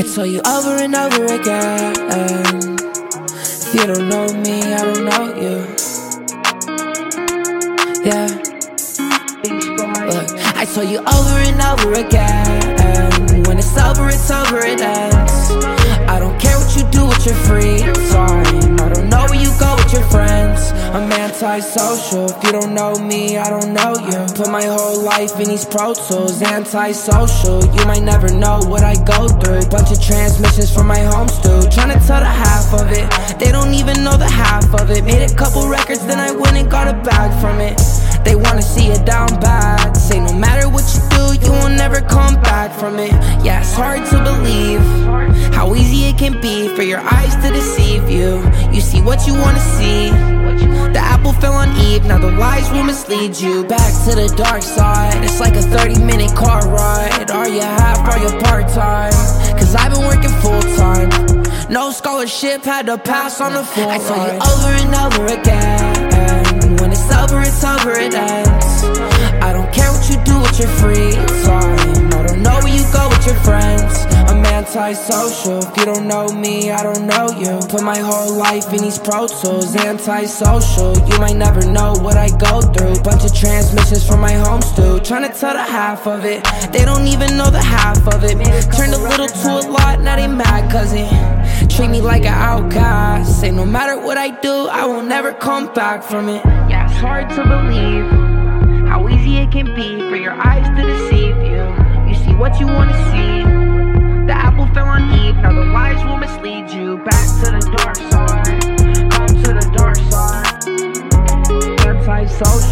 tell you over and over again, if you don't know me, I don't know you. Yeah. Look, I tell you over and over again, when it's over, it ends. I don't care what you do with your free time. I don't know where you go with your friends. I'm antisocial, if you don't know me, I don't know you. Put my whole life in these Pro Tools. Antisocial, you might never know what I go through. Bunch of transmissions from my home studio, trying to tell the half of it. They don't even know the half of it. Made a couple records, then I went and got a bag from it. They wanna see it down bad. Say no matter what you do, you will never come back from it. Yeah, it's hard to believe how easy it can be for your eyes to deceive you. You see what you wanna see. The apple fell on Eve, now the lies will mislead you. Back to the dark side, it's like a 30-minute car ride. Are you half, are you part-time? Cause I've been working full-time. No scholarship, had to pass on the full ride. I tell you over and over again, when it's over, it ends. I don't care what you do with your free time. I don't know where you go with your friends. I'm antisocial, if you don't know me, I don't know you. Put my whole life in these Pro Tools. Antisocial, you might never know what I go through. Bunch of transmissions from my home studio, trying to tell the half of it. They don't even know the half of it. Turned a little to a lot, now they mad cause it treat me like an outcast. Say no matter what I do, I will never come back from it. Yeah, it's hard to believe how easy it can be for your eyes to deceive you. You see what you wanna see. The apple fell on Eve, now the lies will mislead you. Back to the dark side, come to the dark side. Antisocial.